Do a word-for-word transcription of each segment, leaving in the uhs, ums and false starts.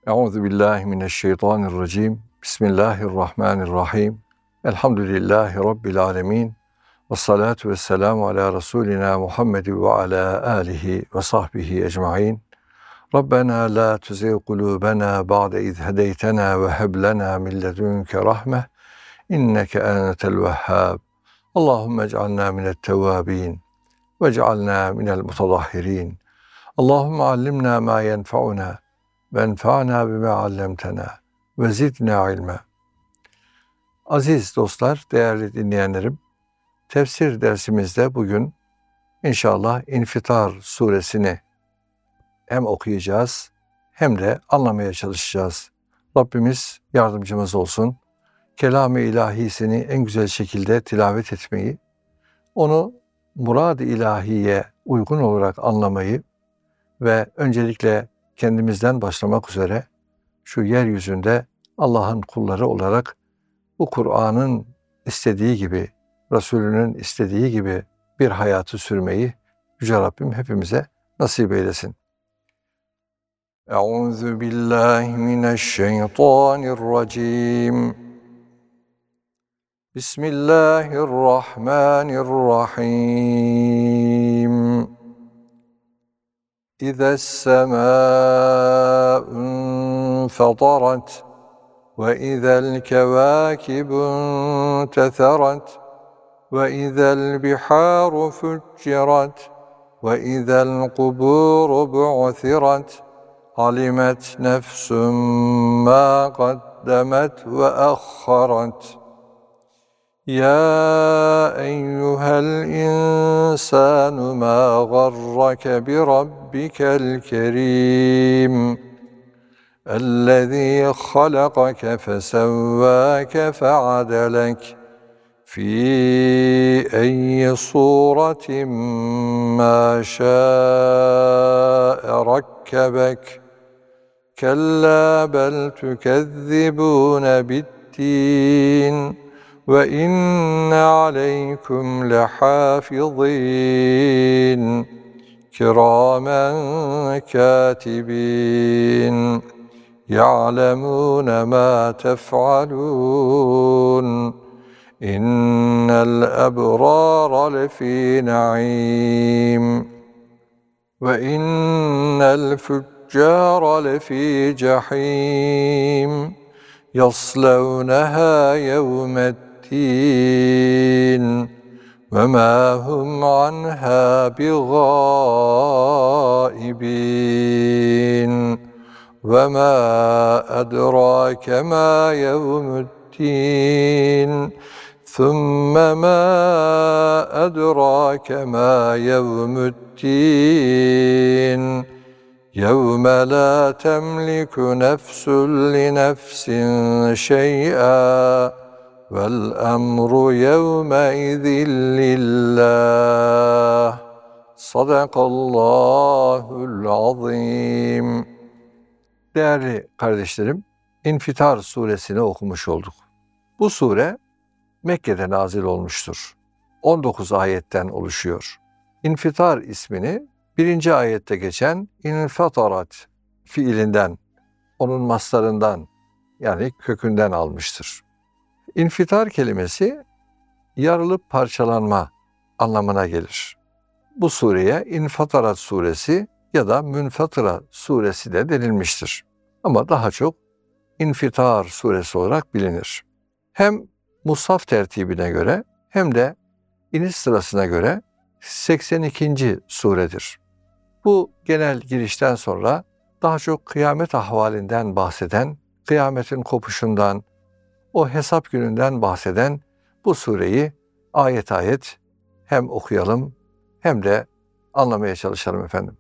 Euzu billahi mineşşeytanirracim. Bismillahirrahmanirrahim. Elhamdülillahi rabbil alamin. Ves salatu vesselamu ala rasulina Muhammed ve ala alihi ve sahbihi ecmaîn. Rabbena la tuzigh kulubena ba'de iz hedeytena ve heb lena min ledunke rahme inneke entel vehhab. Allahumme ec'alna minet tevvabin ve ec'alna minel mutadahhirin. Allahumme allimna ma yenfa'una ve enfa'na bima allamtena ve zidna ilme. Aziz dostlar, değerli dinleyenlerim, tefsir dersimizde bugün inşallah İnfitar suresini hem okuyacağız hem de anlamaya çalışacağız. Rabbimiz yardımcımız olsun. Kelam-ı ilahisini en güzel şekilde tilavet etmeyi, onu murad-ı ilahiye uygun olarak anlamayı ve öncelikle kendimizden başlamak üzere şu yeryüzünde Allah'ın kulları olarak bu Kur'an'ın istediği gibi, Resulünün istediği gibi bir hayatı sürmeyi Yüce Rabbim hepimize nasip eylesin. Euzu billahi mineşşeytanirracim. Bismillahirrahmanirrahim. İza es-semâ'u infatarat ve iza'l kevâkibu intetherat ve iza'l bihâru fuccirat ve iza'l kubûru bu'thirat alimet nefsum mâ kaddemet ve ahharat. Ya eyyuhel insanu ma garrake bi rabbikel kerim ellezî halakake fesevvâke fe'adelek fî eyyi sûretin mâ şâ'e rakkebek kellâ bel tükezzibûne biddîn ve inne aleykum lehâfizîn kirâmen kâtibîn ya'lemûne mâ tef'alûn innel ebrâra lefî naîm ve innel füccâra lefî cehîm yaslevneha yevmeddin ve ma hum anha bigaibin ve ma edrake ma yevmuddin thumme ma edrake ma yevmuddin yevme la temliku nefsun li nefsin şey'a vel emru yevme izin lillah. Sadakallahul azim. Değerli kardeşlerim, İnfitar suresini okumuş olduk. Bu sure Mekke'de nazil olmuştur. on dokuz ayetten oluşuyor. İnfitar ismini birinci ayette geçen infatarat fiilinden, onun maslarından yani kökünden almıştır. İnfitar kelimesi yarılıp parçalanma anlamına gelir. Bu sureye İnfatarat suresi ya da Münfatıra suresi de denilmiştir. Ama daha çok İnfitar suresi olarak bilinir. Hem mushaf tertibine göre hem de iniş sırasına göre seksen ikinci suredir. Bu genel girişten sonra daha çok kıyamet ahvalinden bahseden, kıyametin kopuşundan, o hesap gününden bahseden bu sureyi ayet ayet hem okuyalım hem de anlamaya çalışalım efendim.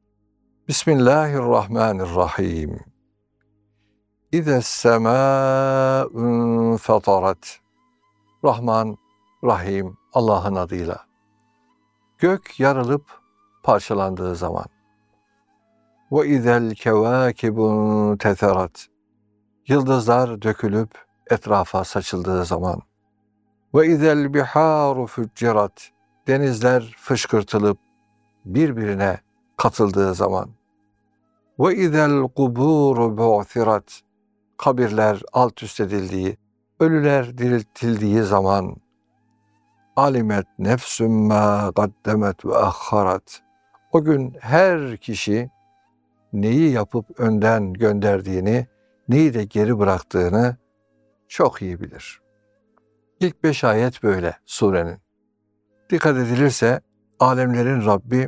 Bismillahirrahmanirrahim. İza es-semâ'u infatarat. Rahman, Rahim Allah'ın adıyla. Gök yarılıp parçalandığı zaman. Ve izel kevâkibun tetherat. Yıldızlar dökülüp etrafa saçıldığı zaman. Ve izel bihâru fuccirat. Denizler fışkırtılıp birbirine katıldığı zaman. Ve izel kuburu bu'thirat. Kabirler alt üst edildiği, ölüler diriltildiği zaman alimet nefsüm ma gaddemet ve ahharat. O gün her kişi neyi yapıp önden gönderdiğini, neyi de geri bıraktığını çok iyi bilir. İlk beş ayet böyle surenin. Dikkat edilirse alemlerin Rabbi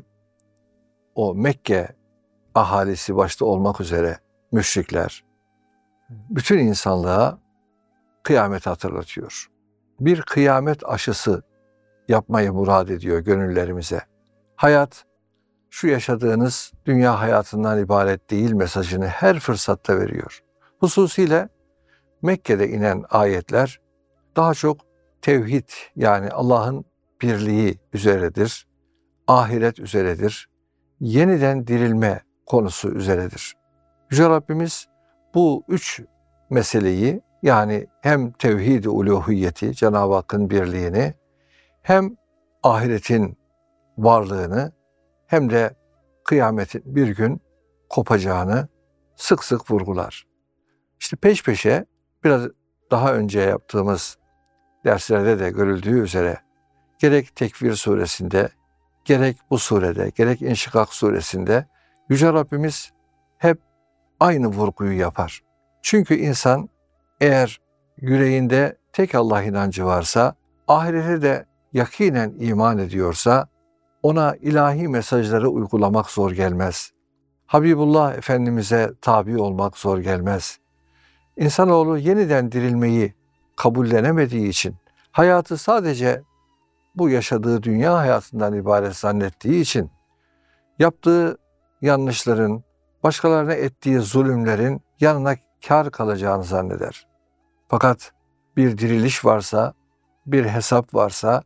o Mekke ahalisi başta olmak üzere müşrikler, bütün insanlığa kıyamet hatırlatıyor. Bir kıyamet aşısı yapmayı murad ediyor gönüllerimize. Hayat, şu yaşadığınız dünya hayatından ibaret değil mesajını her fırsatta veriyor. Hususiyle Mekke'de inen ayetler daha çok tevhid, yani Allah'ın birliği üzeredir, ahiret üzeredir, yeniden dirilme konusu üzeredir. Yüce Rabbimiz bu üç meseleyi, yani hem tevhid-i uluhiyeti, Cenab-ı Hakk'ın birliğini, hem ahiretin varlığını, hem de kıyametin bir gün kopacağını sık sık vurgular. İşte peş peşe biraz daha önce yaptığımız derslerde de görüldüğü üzere gerek Tekvir suresinde, gerek bu surede, gerek İnşikak suresinde Yüce Rabbimiz hep aynı vurguyu yapar. Çünkü insan eğer yüreğinde tek Allah inancı varsa, ahirete de yakinen iman ediyorsa, ona ilahi mesajları uygulamak zor gelmez. Habibullah Efendimiz'e tabi olmak zor gelmez. İnsanoğlu yeniden dirilmeyi kabullenemediği için, hayatı sadece bu yaşadığı dünya hayatından ibaret zannettiği için, yaptığı yanlışların, başkalarına ettiği zulümlerin yanına kâr kalacağını zanneder. Fakat bir diriliş varsa, bir hesap varsa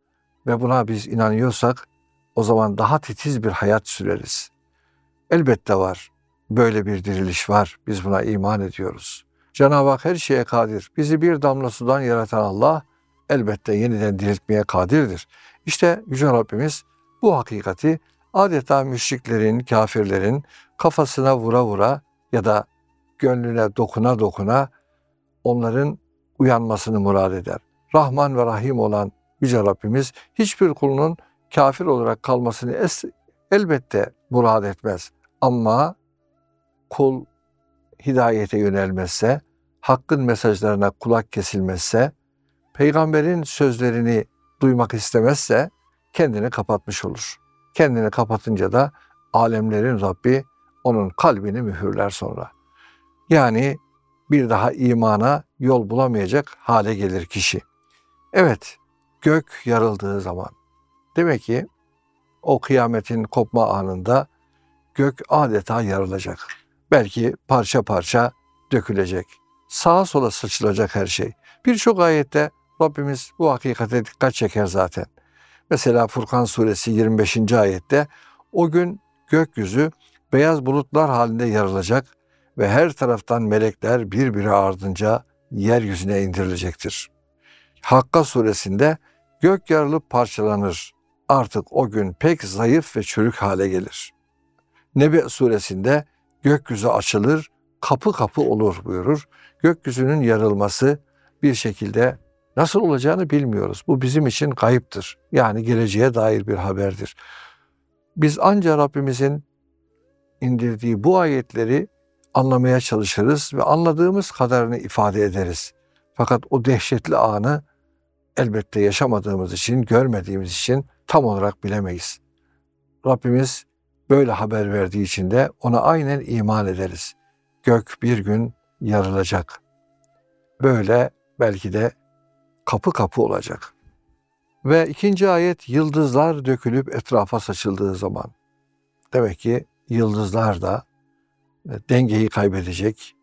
ve buna biz inanıyorsak, o zaman daha titiz bir hayat süreriz. Elbette var, böyle bir diriliş var, biz buna iman ediyoruz. Cenab-ı Hak her şeye kadir. Bizi bir damla sudan yaratan Allah elbette yeniden diriltmeye kadirdir. İşte Yüce Rabbimiz bu hakikati adeta müşriklerin, kafirlerin kafasına vura vura ya da gönlüne dokuna dokuna onların uyanmasını murad eder. Rahman ve Rahim olan Yüce Rabbimiz hiçbir kulunun kafir olarak kalmasını es- elbette murad etmez. Ama kul hidayete yönelmezse, Hakk'ın mesajlarına kulak kesilmezse, peygamberin sözlerini duymak istemezse kendini kapatmış olur. Kendini kapatınca da alemlerin Rabbi onun kalbini mühürler sonra. Yani bir daha imana yol bulamayacak hale gelir kişi. Evet, gök yarıldığı zaman, demek ki o kıyametin kopma anında gök adeta yarılacak. Belki parça parça dökülecek. Sağa sola sıçrayacak her şey. Birçok ayette Rabbimiz bu hakikate dikkat çeker zaten. Mesela Furkan suresi yirmi beşinci ayette o gün gökyüzü beyaz bulutlar halinde yarılacak ve her taraftan melekler birbiri ardınca yeryüzüne indirilecektir. Hakka suresinde gök yarılıp parçalanır. Artık o gün pek zayıf ve çürük hale gelir. Nebe suresinde gökyüzü açılır, kapı kapı olur buyurur. Gökyüzünün yarılması bir şekilde nasıl olacağını bilmiyoruz. Bu bizim için kayıptır. Yani geleceğe dair bir haberdir. Biz ancak Rabbimizin indirdiği bu ayetleri anlamaya çalışırız ve anladığımız kadarını ifade ederiz. Fakat o dehşetli anı elbette yaşamadığımız için, görmediğimiz için tam olarak bilemeyiz. Rabbimiz böyle haber verdiği için de ona aynen iman ederiz. Gök bir gün yarılacak. Böyle belki de kapı kapı olacak. Ve ikinci ayet yıldızlar dökülüp etrafa saçıldığı zaman. Demek ki yıldızlar da dengeyi kaybedecek.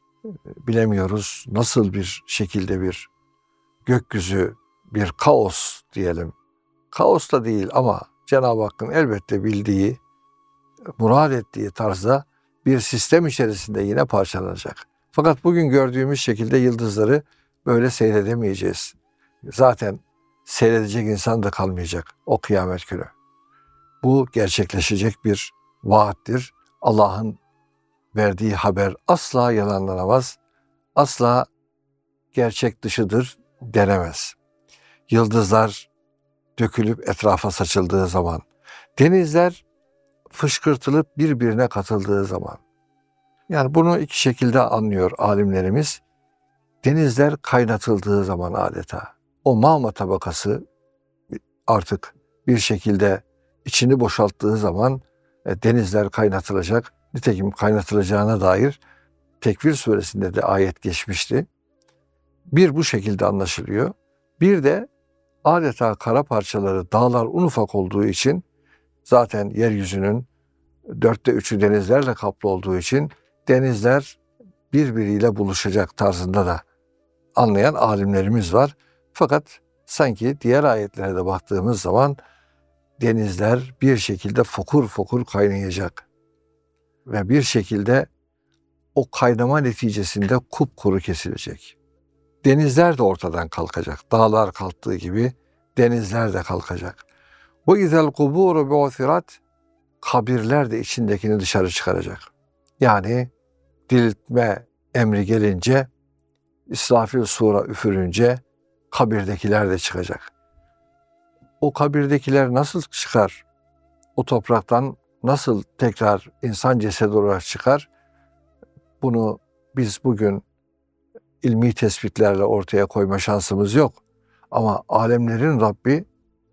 Bilemiyoruz nasıl bir şekilde bir gökyüzü, bir kaos diyelim. Kaos da değil ama Cenab-ı Hakk'ın elbette bildiği, murad ettiği tarzda bir sistem içerisinde yine parçalanacak. Fakat bugün gördüğümüz şekilde yıldızları böyle seyredemeyeceğiz. Zaten seyredecek insan da kalmayacak o kıyamet günü. Bu gerçekleşecek bir vaattir. Allah'ın verdiği haber asla yalanlanamaz, asla gerçek dışıdır denemez. Yıldızlar dökülüp etrafa saçıldığı zaman, denizler fışkırtılıp birbirine katıldığı zaman, yani bunu iki şekilde anlıyor alimlerimiz. Denizler kaynatıldığı zaman adeta, o mağma tabakası artık bir şekilde içini boşalttığı zaman e, denizler kaynatılacak. Nitekim kaynatılacağına dair Tekvir suresinde de ayet geçmişti. Bir bu şekilde anlaşılıyor. Bir de adeta kara parçaları, dağlar un ufak olduğu için, zaten yeryüzünün dörtte üçü denizlerle kaplı olduğu için denizler birbiriyle buluşacak tarzında da anlayan alimlerimiz var. Fakat sanki diğer ayetlere de baktığımız zaman denizler bir şekilde fokur fokur kaynayacak ve bir şekilde o kaynama neticesinde kupkuru kesilecek. Denizler de ortadan kalkacak. Dağlar kalktığı gibi denizler de kalkacak. Bu izel kuburu bu'thirat, kabirler de içindekini dışarı çıkaracak. Yani diriltme emri gelince, İsrafil sura üfürünce kabirdekiler de çıkacak. O kabirdekiler nasıl çıkar? O topraktan nasıl tekrar insan cesedi olarak çıkar? Bunu biz bugün ilmi tespitlerle ortaya koyma şansımız yok. Ama alemlerin Rabbi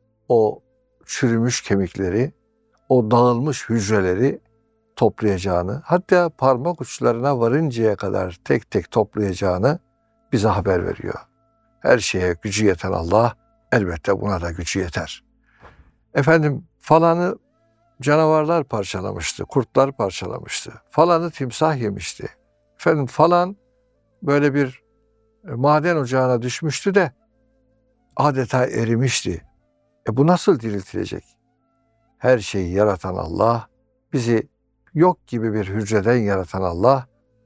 o çürümüş kemikleri, o dağılmış hücreleri toplayacağını, hatta parmak uçlarına varıncaya kadar tek tek toplayacağını bize haber veriyor. Her şeye gücü yeten Allah elbette buna da gücü yeter. Efendim falanı canavarlar parçalamıştı, kurtlar parçalamıştı. Falanı timsah yemişti. Efendim falan böyle bir maden ocağına düşmüştü de adeta erimişti. E bu nasıl diriltilecek? Her şeyi yaratan Allah, bizi yok gibi bir hücreden yaratan Allah,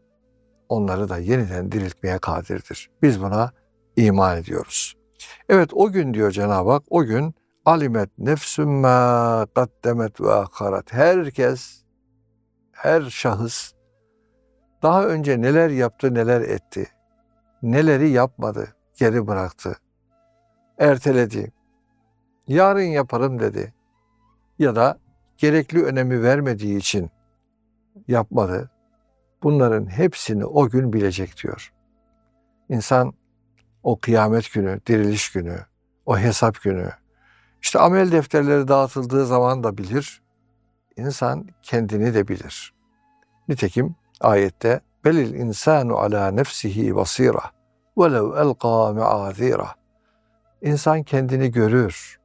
onları da yeniden diriltmeye kadirdir. Biz buna iman ediyoruz. Evet, o gün diyor Cenab-ı Hak, o gün alimet nefsüm ma kaddemet ve akharat. Herkes, her şahıs daha önce neler yaptı, neler etti, neleri yapmadı, geri bıraktı, erteledi, yarın yaparım dedi ya da gerekli önemi vermediği için yapmadı. Bunların hepsini o gün bilecek diyor. İnsan o kıyamet günü, diriliş günü, o hesap günü, işte amel defterleri dağıtıldığı zaman da bilir. İnsan kendini de bilir. Nitekim ayette belil insanu ala nefsihi basira velev elqa me'azira. İnsan kendini görür.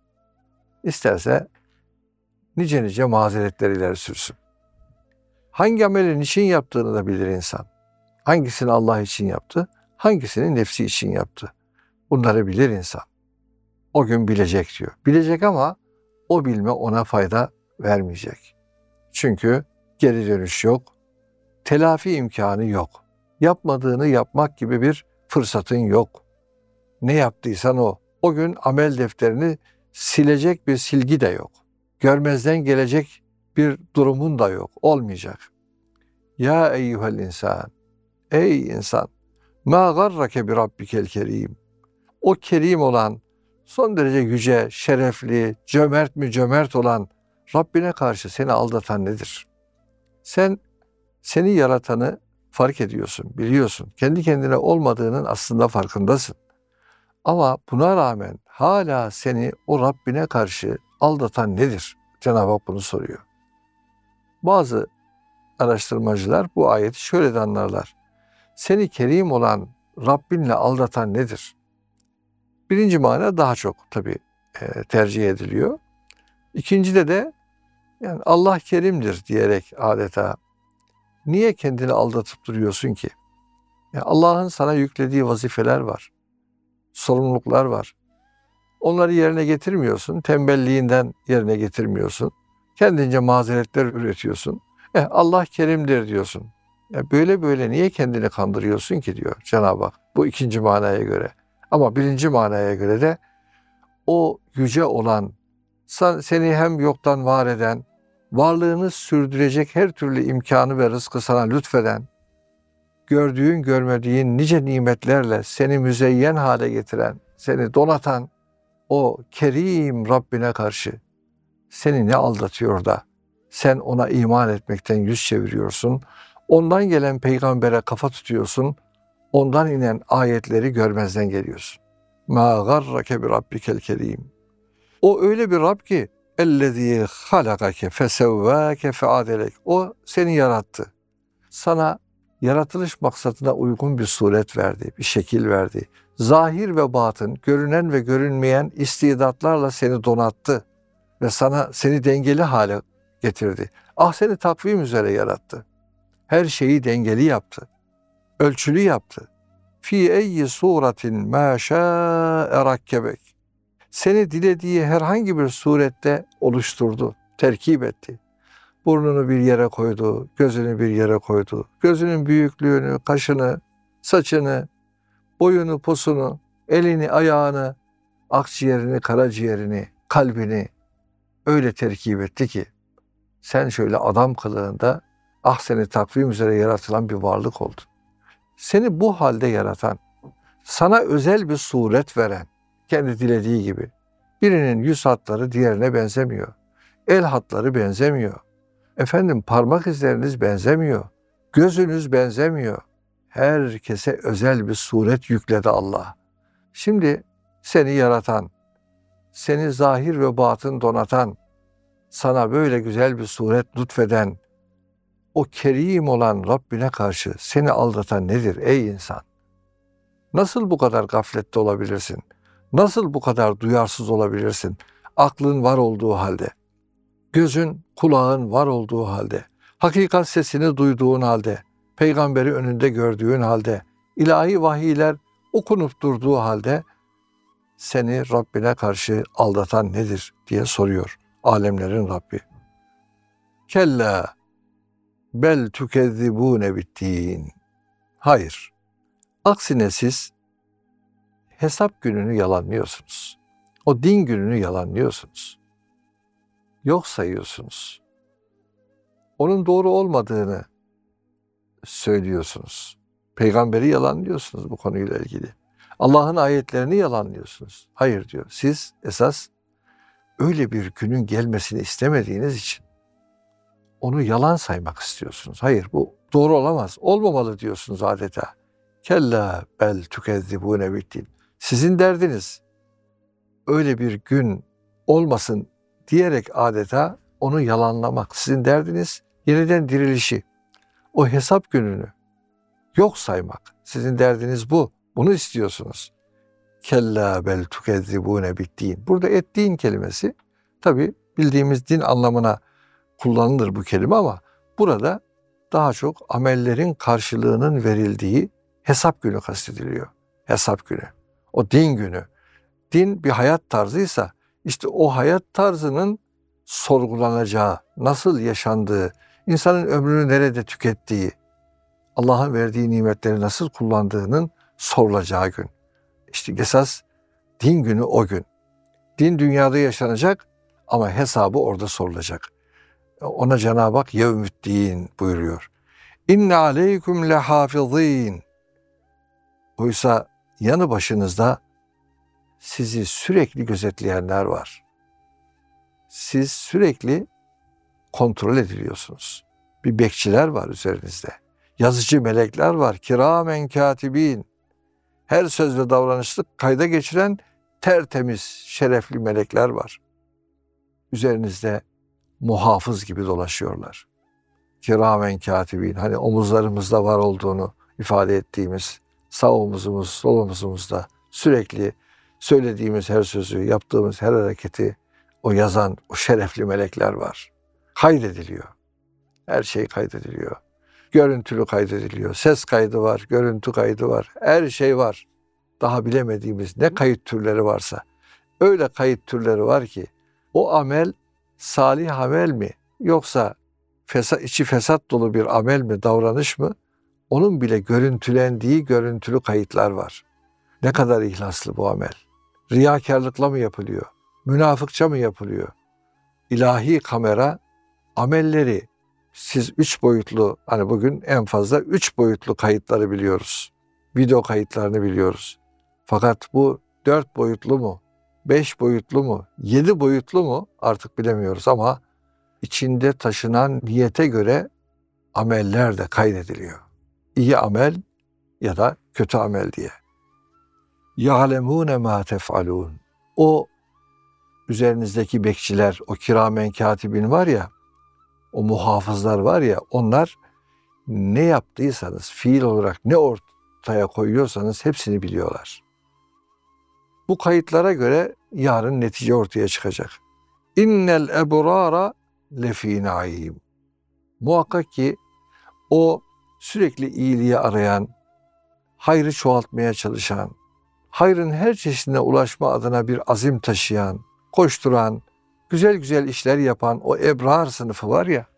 İsterse nice nice mazeretler ileri sürsün. Hangi amelin için yaptığını da bilir insan. Hangisini Allah için yaptı, hangisini nefsi için yaptı. Bunları bilir insan. O gün bilecek diyor. Bilecek ama o bilme ona fayda vermeyecek. Çünkü geri dönüş yok, telafi imkanı yok. Yapmadığını yapmak gibi bir fırsatın yok. Ne yaptıysan o. O gün amel defterini silecek bir silgi de yok. Görmezden gelecek bir durumun da yok. Olmayacak. Ya eyyuhel insan. Ey insan. Ma garrake bi rabbikel kerim. O kerim olan, son derece yüce, şerefli, cömert mi cömert olan Rabbine karşı seni aldatan nedir? Sen seni yaratanı fark ediyorsun, biliyorsun. Kendi kendine olmadığının aslında farkındasın. Ama buna rağmen hala seni o Rabbine karşı aldatan nedir? Cenab-ı Hak bunu soruyor. Bazı araştırmacılar bu ayeti şöyle de anlarlar. Seni kerim olan Rabbinle aldatan nedir? Birinci mana daha çok tabii e, tercih ediliyor. İkincide de yani Allah kerimdir diyerek adeta niye kendini aldatıp duruyorsun ki? Yani Allah'ın sana yüklediği vazifeler var, sorumluluklar var. Onları yerine getirmiyorsun, tembelliğinden yerine getirmiyorsun. Kendince mazeretler üretiyorsun. Eh, Allah kerimdir diyorsun. Ya böyle böyle niye kendini kandırıyorsun ki diyor Cenab-ı Hak bu ikinci manaya göre. Ama birinci manaya göre de o yüce olan, seni hem yoktan var eden, varlığını sürdürecek her türlü imkanı ve rızkı sana lütfeden, gördüğün görmediğin nice nimetlerle seni müzeyyen hale getiren, seni donatan o Kerim Rabbine karşı seni ne aldatıyor da sen ona iman etmekten yüz çeviriyorsun, ondan gelen peygambere kafa tutuyorsun, ondan inen ayetleri görmezden geliyorsun. مَا غَرَّكَ بِرَبِّكَ الْكَرِيمِ O öyle bir Rab ki اَلَّذ۪ي خَلَقَكَ فَسَوَّاكَ فَعَدَلَكَ O seni yarattı. Sana yaratılış maksadına uygun bir suret verdi, bir şekil verdi. Zahir ve batın, görünen ve görünmeyen istidatlarla seni donattı ve sana seni dengeli hale getirdi. Ah seni takvim üzere yarattı. Her şeyi dengeli yaptı. Ölçülü yaptı. Fi eyyi suratin ma şa'e rakkebek. Seni dilediği herhangi bir surette oluşturdu, terkip etti. Burnunu bir yere koydu, gözünü bir yere koydu. Gözünün büyüklüğünü, kaşını, saçını, boyunu, posunu, elini, ayağını, akciğerini, karaciğerini, kalbini öyle terkip etti ki sen şöyle adam kılığında ah seni takvim üzere yaratılan bir varlık oldun. Seni bu halde yaratan, sana özel bir suret veren, kendi dilediği gibi. Birinin yüz hatları diğerine benzemiyor. El hatları benzemiyor. Efendim parmak izleriniz benzemiyor. Gözünüz benzemiyor. Herkese özel bir suret yükledi Allah. Şimdi seni yaratan, seni zahir ve batın donatan, sana böyle güzel bir suret lütfeden, o kerim olan Rabbine karşı seni aldatan nedir ey insan? Nasıl bu kadar gaflette olabilirsin? Nasıl bu kadar duyarsız olabilirsin? Aklın var olduğu halde, gözün, kulağın var olduğu halde, hakikat sesini duyduğun halde, peygamberi önünde gördüğün halde, ilahi vahiyler okunup durduğu halde seni Rabbine karşı aldatan nedir diye soruyor alemlerin Rabbi. Kella bel tükezzibûne biddin. Hayır. Aksine siz hesap gününü yalanlıyorsunuz. O din gününü yalanlıyorsunuz. Yok sayıyorsunuz. Onun doğru olmadığını söylüyorsunuz. Peygamberi yalanlıyorsunuz bu konuyla ilgili. Allah'ın ayetlerini yalanlıyorsunuz. Hayır diyor. Siz esas öyle bir günün gelmesini istemediğiniz için onu yalan saymak istiyorsunuz. Hayır bu doğru olamaz. Olmamalı diyorsunuz adeta. Kella bel tükezzibûne biddin. Sizin derdiniz öyle bir gün olmasın diyerek adeta onu yalanlamak. Sizin derdiniz yeniden dirilişi, o hesap gününü yok saymak. Sizin derdiniz bu. Bunu istiyorsunuz. Kella bel tükezzibûne biddin. Burada ettiğin kelimesi tabi bildiğimiz din anlamına kullanılır bu kelime ama burada daha çok amellerin karşılığının verildiği hesap günü kastediliyor. Hesap günü. O din günü. Din bir hayat tarzıysa işte o hayat tarzının sorgulanacağı, nasıl yaşandığı, insanın ömrünü nerede tükettiği, Allah'ın verdiği nimetleri nasıl kullandığının sorulacağı gün. İşte esas din günü o gün. Din dünyada yaşanacak ama hesabı orada sorulacak. Ona Cenab-ı Hak yevmüddin buyuruyor. İnne aleyküm lehafizin. Oysa yanı başınızda sizi sürekli gözetleyenler var. Siz sürekli kontrol ediliyorsunuz. Bir bekçiler var üzerinizde. Yazıcı melekler var. Kiramen katibin. Her söz ve davranışlık kayda geçiren tertemiz, şerefli melekler var. Üzerinizde muhafız gibi dolaşıyorlar. Kiramen katibin. Hani omuzlarımızda var olduğunu ifade ettiğimiz sağ omuzumuz, sol omuzumuzda sürekli söylediğimiz her sözü, yaptığımız her hareketi o yazan o şerefli melekler var. Kaydediliyor. Her şey kaydediliyor. Görüntülü kaydediliyor. Ses kaydı var, görüntü kaydı var. Her şey var. Daha bilemediğimiz ne kayıt türleri varsa. Öyle kayıt türleri var ki o amel salih amel mi yoksa fesat, içi fesat dolu bir amel mi, davranış mı? Onun bile görüntülendiği görüntülü kayıtlar var. Ne kadar ihlaslı bu amel. Riyakarlıkla mı yapılıyor? Münafıkça mı yapılıyor? İlahi kamera amelleri siz üç boyutlu, hani bugün en fazla üç boyutlu kayıtları biliyoruz. Video kayıtlarını biliyoruz. Fakat bu dört boyutlu mu, beş boyutlu mu, yedi boyutlu mu artık bilemiyoruz ama içinde taşınan niyete göre ameller de kaydediliyor. İyi amel ya da kötü amel diye. يَعْلَمُونَ مَا تَفْعَلُونَ. O üzerinizdeki bekçiler, o kiramen katibin var ya, o muhafızlar var ya, onlar ne yaptıysanız, fiil olarak ne ortaya koyuyorsanız hepsini biliyorlar. Bu kayıtlara göre yarın netice ortaya çıkacak. İnnel ebrara lefî naîm. Muhakkak ki o sürekli iyiliği arayan, hayrı çoğaltmaya çalışan, hayrın her çeşidine ulaşma adına bir azim taşıyan, koşturan, güzel güzel işler yapan o ebrar sınıfı var ya,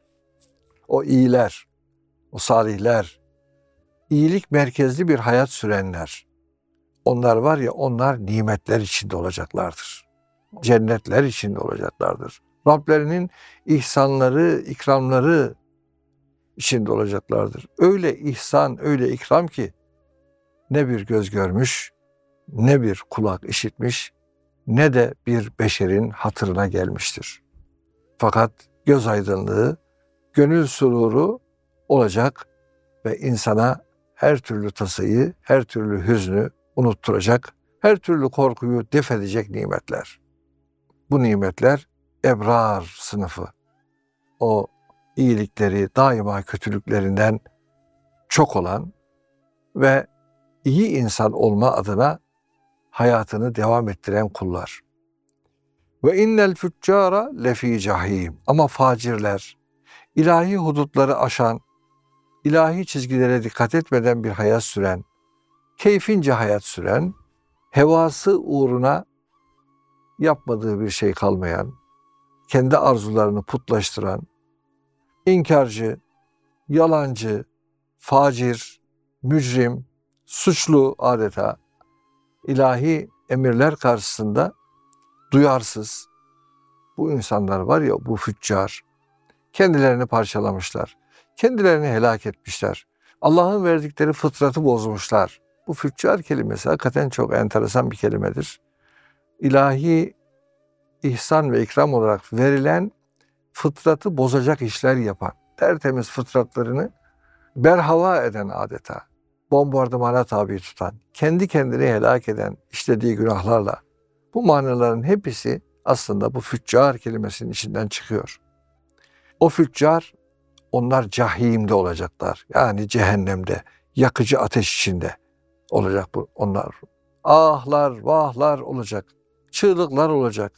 o iyiler, o salihler, iyilik merkezli bir hayat sürenler, onlar var ya, onlar nimetler içinde olacaklardır. Cennetler içinde olacaklardır. Rablerinin ihsanları, ikramları içinde olacaklardır. Öyle ihsan, öyle ikram ki ne bir göz görmüş, ne bir kulak işitmiş, ne de bir beşerin hatırına gelmiştir. Fakat göz aydınlığı, gönül sururu olacak ve insana her türlü tasayı, her türlü hüznü unutturacak, her türlü korkuyu def edecek nimetler. Bu nimetler ebrar sınıfı. O iyilikleri daima kötülüklerinden çok olan ve iyi insan olma adına hayatını devam ettiren kullar. Ve innel füccara lefî cahîm. Ama facirler, ilahi hudutları aşan, ilahi çizgilere dikkat etmeden bir hayat süren, keyfince hayat süren, hevası uğruna yapmadığı bir şey kalmayan, kendi arzularını putlaştıran, inkarcı, yalancı, facir, mücrim, suçlu adeta, ilahi emirler karşısında duyarsız. Bu insanlar var ya, bu füccar, kendilerini parçalamışlar, kendilerini helak etmişler, Allah'ın verdikleri fıtratı bozmuşlar. Bu füccar kelimesi hakikaten çok enteresan bir kelimedir. İlahi ihsan ve ikram olarak verilen fıtratı bozacak işler yapan, tertemiz fıtratlarını berhava eden adeta, bombardımana tabi tutan, kendi kendini helak eden, işlediği günahlarla. Bu manaların hepsi aslında bu füccar kelimesinin içinden çıkıyor. O füccar, onlar cahimde olacaklar. Yani cehennemde, yakıcı ateş içinde olacak bu onlar. Ahlar, vahlar olacak. Çığlıklar olacak.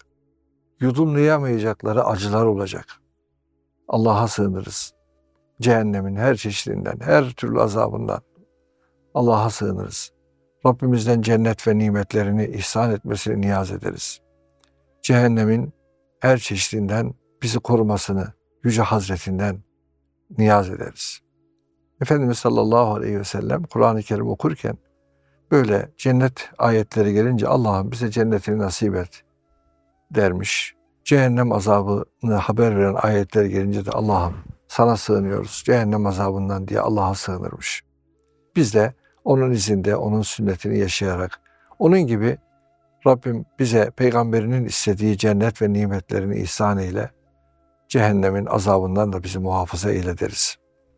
Yudumlayamayacakları acılar olacak. Allah'a sığınırız. Cehennemin her çeşidinden, her türlü azabından Allah'a sığınırız. Rabbimizden cennet ve nimetlerini ihsan etmesini niyaz ederiz. Cehennemin her çeşidinden bizi korumasını Yüce Hazretinden niyaz ederiz. Efendimiz sallallahu aleyhi ve sellem Kur'an-ı Kerim okurken böyle cennet ayetleri gelince Allah'ım bize cennetini nasip et dermiş. Cehennem azabını haber veren ayetler gelince de Allah'ım sana sığınıyoruz cehennem azabından diye Allah'a sığınırmış. Biz de onun izinde, onun sünnetini yaşayarak, onun gibi Rabbim bize peygamberinin istediği cennet ve nimetlerini ihsan eyle, cehennemin azabından da bizi muhafaza eyle deriz.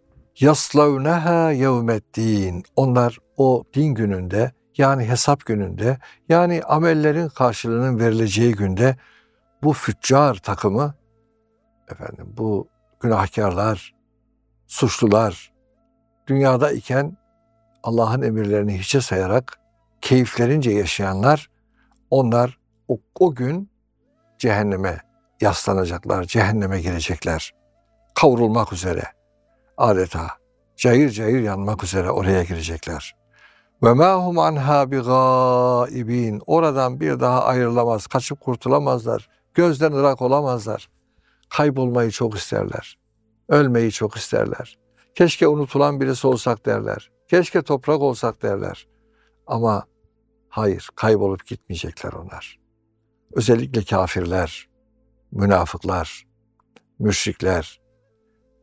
Yaslavneha yevmeddin. Onlar o din gününde, yani hesap gününde, yani amellerin karşılığının verileceği günde bu füccar takımı, efendim bu günahkarlar, suçlular, dünyada iken Allah'ın emirlerini hiçe sayarak keyiflerince yaşayanlar, onlar o, o gün cehenneme yaslanacaklar, cehenneme girecekler. Kavrulmak üzere, adeta cayır cayır yanmak üzere oraya girecekler. Ve ma hum anha bigaibin. Oradan bir daha ayrılamaz, kaçıp kurtulamazlar. Gözden ırak olamazlar. Kaybolmayı çok isterler. Ölmeyi çok isterler. Keşke unutulan birisi olsak derler. Keşke toprak olsak derler. Ama hayır, kaybolup gitmeyecekler onlar. Özellikle kafirler, münafıklar, müşrikler,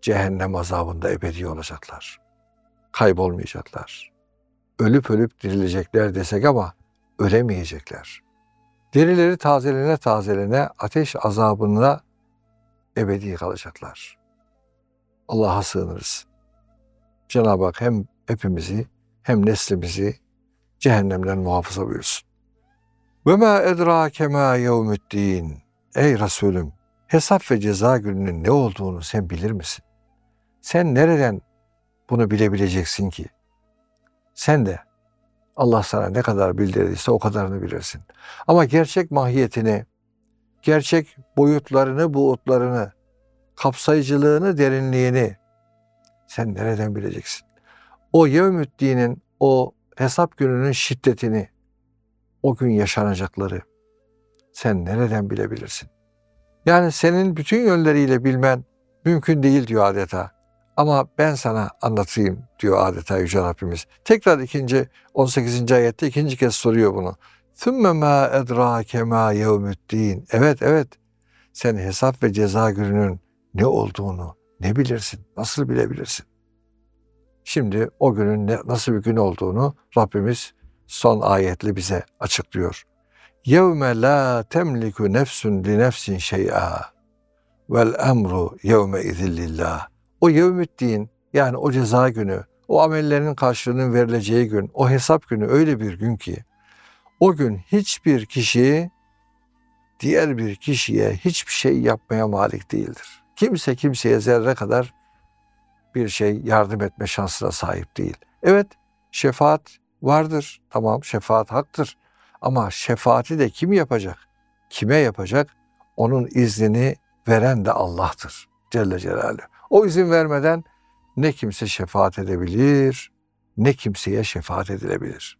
cehennem azabında ebedi olacaklar. Kaybolmayacaklar. Ölüp ölüp dirilecekler desek ama ölemeyecekler. Derileri tazelene tazelene ateş azabına ebedi kalacaklar. Allah'a sığınırız. Cenab-ı Hak hem hepimizi hem neslimizi cehennemden muhafaza buyursun. Ve ma edrake ma yevmüddin. Ey Resulüm, hesap ve ceza gününün ne olduğunu sen bilir misin? Sen nereden bunu bilebileceksin ki? Sen de Allah sana ne kadar bildirdiyse o kadarını bilirsin. Ama gerçek mahiyetini, gerçek boyutlarını, buğutlarını, kapsayıcılığını, derinliğini sen nereden bileceksin? O yevmüddinin, o hesap gününün şiddetini, o gün yaşanacakları sen nereden bilebilirsin? Yani senin bütün yönleriyle bilmen mümkün değil diyor adeta. Ama ben sana anlatayım diyor adeta Yüce Rabbimiz. Tekrar ikinci on sekizinci ayette ikinci kez soruyor bunu. ثُمَّ مَا اَدْرَاكَ مَا يَوْمُ. Evet evet sen hesap ve ceza gününün ne olduğunu ne bilirsin, nasıl bilebilirsin? Şimdi o günün ne, nasıl bir gün olduğunu Rabbimiz son ayetle bize açıklıyor. يَوْمَ لَا تَمْلِكُ نَفْسٌ لِنَفْسٍ شَيْئًا وَالْاَمْرُ يَوْمَ اِذِلِّ اللّٰهِ. O yevmüddin, yani o ceza günü, o amellerin karşılığının verileceği gün, o hesap günü öyle bir gün ki, o gün hiçbir kişi diğer bir kişiye hiçbir şey yapmaya malik değildir. Kimse kimseye zerre kadar bir şey yardım etme şansına sahip değil. Evet, şefaat vardır. Tamam, şefaat haktır. Ama şefaati de kim yapacak? Kime yapacak? Onun iznini veren de Allah'tır Celle Celaluhu. O izin vermeden ne kimse şefaat edebilir, ne kimseye şefaat edilebilir.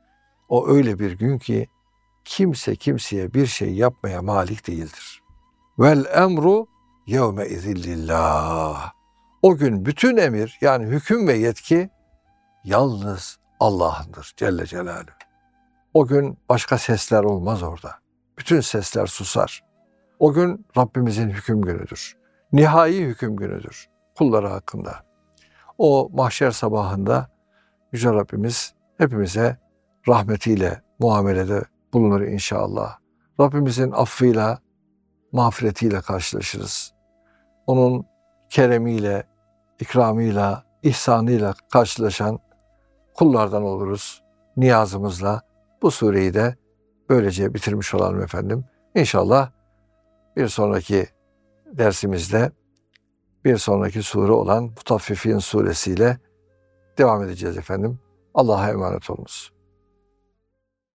O öyle bir gün ki kimse kimseye bir şey yapmaya malik değildir. Vel emru yevme izillillah. O gün bütün emir, yani hüküm ve yetki yalnız Allah'ındır Celle Celaluhu. O gün başka sesler olmaz orada. Bütün sesler susar. O gün Rabbimizin hüküm günüdür. Nihai hüküm günüdür kulları hakkında. O mahşer sabahında Yüce Rabbimiz hepimize rahmetiyle muamelede bulunur inşallah. Rabbimizin affıyla, mağfiretiyle karşılaşırız. Onun keremiyle, ikramıyla, ihsanıyla karşılaşan kullardan oluruz. Niyazımızla bu sureyi de böylece bitirmiş olalım efendim. İnşallah bir sonraki dersimizde bir sonraki sure olan Mutaffifin suresiyle devam edeceğiz efendim. Allah'a emanet olunuz.